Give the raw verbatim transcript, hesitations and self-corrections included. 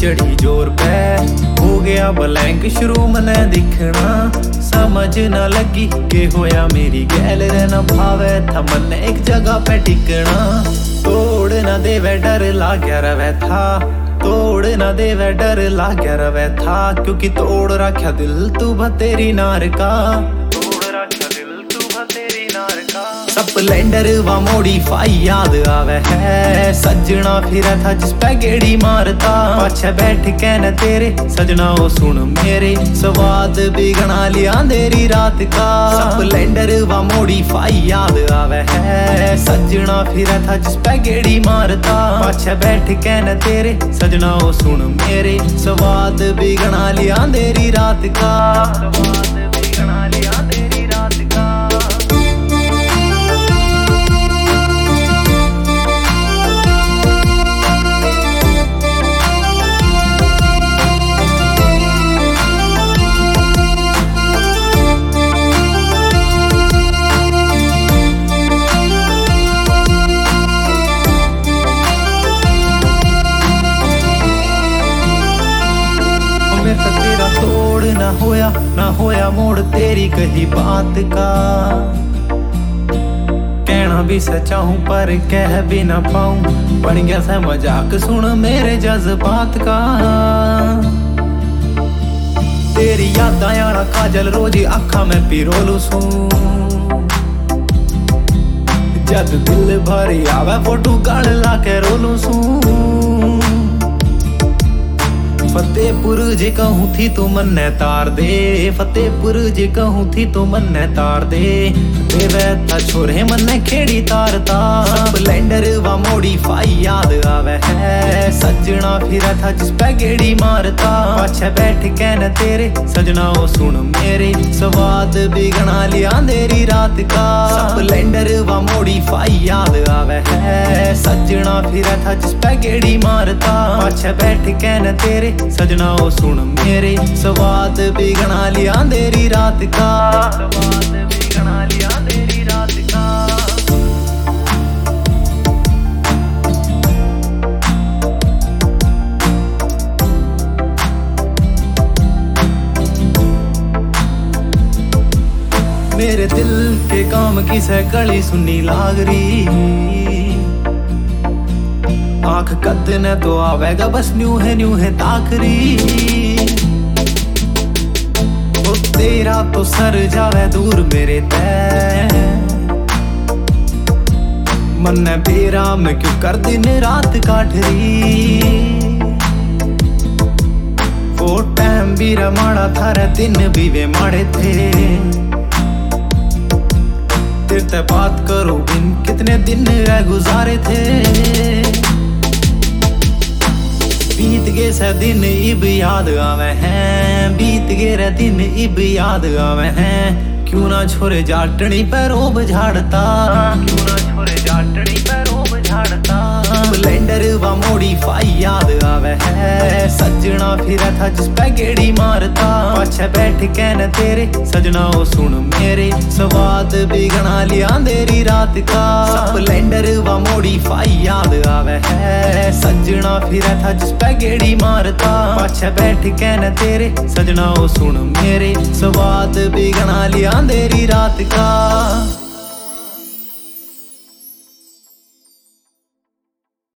चढ़ी जोर पे हो गया ब्लैंक शुरू मने दिखना समझ न लगी के होया मेरी गैल रहना भावे था मन एक जगह पे टिकना तोड़ न देवे डर लाग्या रवे था तोड़ न देवे डर लाग्या रवे था क्योंकि तोड़ रखा दिल तू तेरी नार का तोड़ रखा दिल तू तेरी नार का स्प्लेंडर व मॉडिफाई याद आवे है सजना फिर था जिस पे गेड़ी मारता पाछे बैठ के न तेरे सजना ओ सुन मेरे स्वाद बिगड़ा लिया अंधेरी रात का स्प्लेंडर व मॉडिफाई याद आवे है सजना फिर था जिस पे गेड़ी मारता पाछे बैठ के न तेरे सजना ओ सुन मेरे स्वाद बिगड़ा लिया अंधेरी रात का स्वाद बिगड़ा लिया अंधेरी रात का तेरा तोड़ ना होया ना होया मोड़ तेरी कही बात का कहना भी सच्चा हूं पर कह भी ना पाऊं बन गया सा मजाक सुन मेरे जज्बात का तेरी याद आया काजल रोज आखा में पिरोलू सू जद दिल भरी आवे फोटो गाल ला के रोलू सू फतेहपुर जे कहूँ थी तो मन ने तार दे फतेहपुर जे कहूँ थी तो मन ने तार दे देवे था छोरे मन ने खेड़ी तारता स्प्लेंडर व मॉडिफाई याद आवे है सजना फिर था जिस पे गेड़ी मारता पाछे बैठ के न तेरे सजना ओ सुन मेरे स्वाद बिगड़ा लिया अंधेरी रात का स्प्लेंडर व मॉडिफाई याद आवे है सजना फिर था जिस पे गेड़ी मारता पाछे बैठ के न तेरे सजना ओ सुन मेरे स्वाद बिगड़ा लिया अंधेरी रात का स्वाद बिगड़ा लिया अंधेरी रात का मेरे दिल के काम की सैकड़ी सुनी लाग रही आँख कद ने तो आवेगा बस न्यू है न्यू है ताकरी वो तेरा तो सर जावे दूर मेरे तय मन ने बेरा में क्यों कर दिन रात काट रही वो टाइम भी रमाड़ा था रे दिन भी वे माड़े थे तेरे बात करो बिन कितने दिन रह गुजारे थे बीत गए से दिन इब याद आवे हैं बीत गए दिन इब याद आवे हैं क्यों ना छोरे जाटनी पे रोब झाड़ता क्यों ना छोरे जाटनी पे रोब झाड़ता स्प्लेंडर व मॉडिफाई याद आवे है सजना फिर था जिस पे गेड़ी मारता पाछे बैठ के न तेरे सजना ओ सुन मेरे स्वाद बिगड़ा लिया अंधेरी रात का स्प्लेंडर व मॉडिफाई याद आवे है सजना फिर था जिस पे गेड़ी मारता पाछे बैठ के न तेरे सजना ओ सुन मेरे स्वाद बिगड़ा लिया अंधेरी रात का।